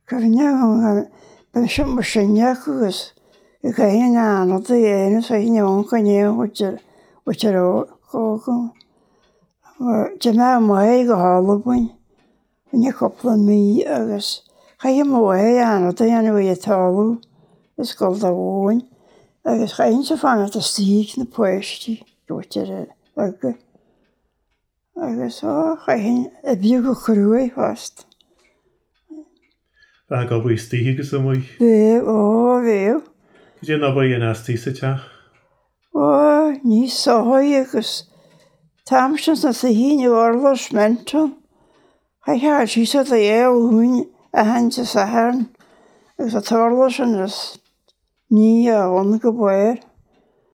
Cyfyniad bydd sy'n mysyniad gwrs. Y gael yn anodd y un so hi'n iawn gwneud wyt yr o. Dyma ymwau i gahol bwyn. Yn y cwpl yn mi agos. Chai ymwau anodd y yn y talw. Ysgol da wyn. Agos chai yn sy'n at y stig na pwesti. Wyt yr ygw. Agos chai yn y biw gwchrwy fast. Fa gael bwy stig ys y mwy? Few. Gyd yn obwy yn asti sy'n ta? Ni sohoi agos. Tamsyn na thi ni orlos mental. Chai hael si sydd y hwn a hans y sahern. Agos a torlos yn ys ni a on gybwyr.